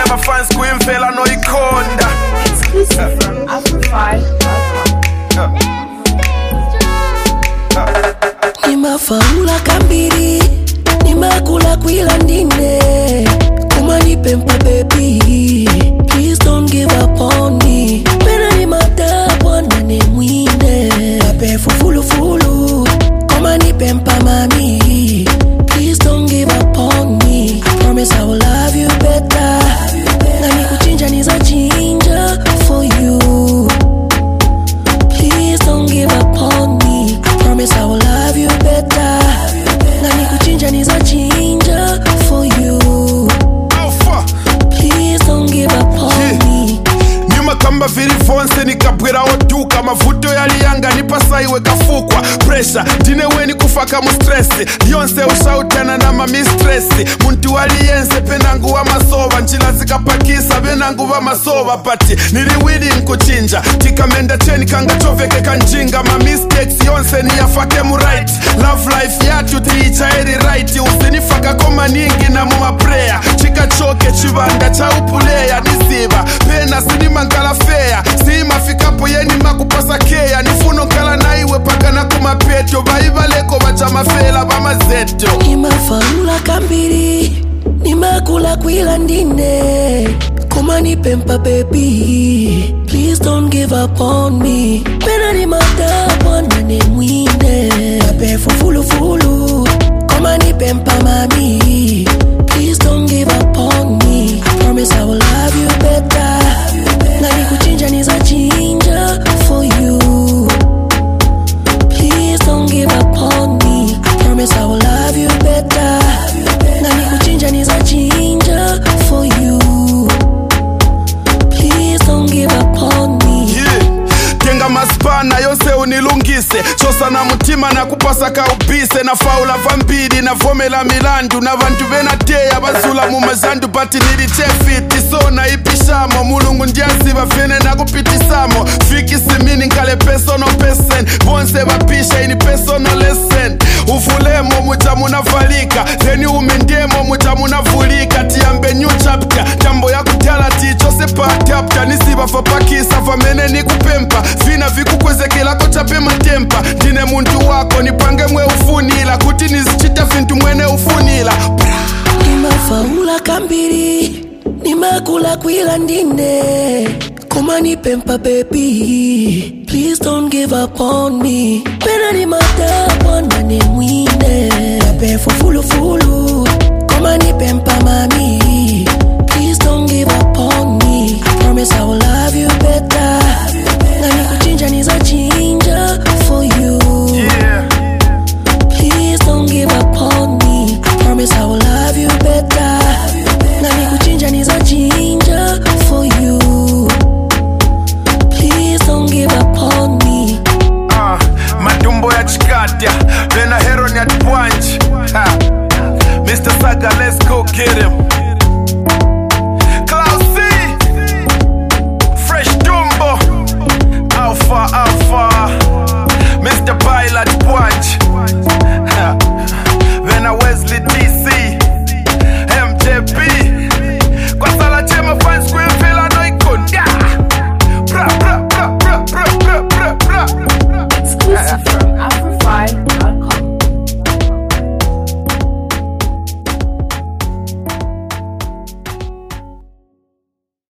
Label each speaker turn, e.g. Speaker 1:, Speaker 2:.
Speaker 1: my fans kuimvela no ikonda.
Speaker 2: Exclusive from Afro5.com.
Speaker 3: Nimafaula kambiri, nimakula kwila ndine. Kuma nipempa baby, please don't give up on me. Pena ni matapwa nane mwine. Ape fulu fulu, kuma nipempa mami. Please don't give up on me. I promise I will love you better. Nani kuchinja niza chinja for you. Please don't give up on me. I promise I will love you better. Nani kuchinja niza chinja for you. Please don't give up on me.
Speaker 1: Nyuma kamba vili fonse nikabwera oduka. Mavuto yaliyanga nipasa iwe kafukwa. Pressure, dine weni kufaka mustressi. Yonse ushautana na mamistressi. Muntu waliyense penangu wa masova. Njila zikapakisa benangu wa masova. Pati niliwili nkuchinja. Tikamenda cheni kanga choveke kanjinga. Ma mistakes yonse niyafake mu right. Love life yatu tiicha eri right. Usinifaka koma ningi na muma prayer. Chika choke chibanda cha upuleya nisiba. Pena sinimangala fea. Sima fikapo yeni makupasa kea. Nifuno kala na iwe paka na kumapeto. Baiba leko bacha mafela bama zeto.
Speaker 3: Nimafaula kambiri, nimakula kwila ndine. Kuma nipempa baby, please don't give up on me. Pena ni matapwa nane mwine. Ape fulu fulu, kuma nipempa mami. Please don't give up on me. I promise I will love you better. Nani kuchinja niza chinja for you. Please don't give up on me. I promise I will love you better. Nani kuchinja niza chinja for you. Please don't give up on me.
Speaker 1: Tenga maspana yonse unilungise. Chosa na mutima na kupasa kaubise. Na faula vambidi na vomela milandu. Na vantu venateya bazula mumazandu. Pati nilichefiti so na ipishamo. Mulungu ndiazi vafene na kupitisamo. Fiki simini nkale personal person. Bonse vapisha ini personal lesson. Ufulemo mucha munavalika. Zeni umendemo mucha munavulika. Tiambe new chapter. Jambo ya kutala ticho sepa adapta. Nisiba fapakisa famene ni kupempa. Vina vikukwezekela kochape matempa. Ndine muntu wako nipange mwe ufunila. Kuti nizichita vintu mwene ufunila.
Speaker 3: Nimafaula kambiri, nimakula kwila ndine. Kuma nipempa baby, please don't give up on me. Pena ni matapwa nane mwine. Ape fulu fulu, kuma nipempa mami. Please don't give up on me. I promise I will love you better. Nani kuchinja niza chinja for you. Please don't give up on me. I promise I will love you better. Nani kuchinja niza chinja for you. Please don't give up on me.
Speaker 1: Madumbo ya chikatya. Lena hero ni atibwanji. Mr. Saga, let's go get him.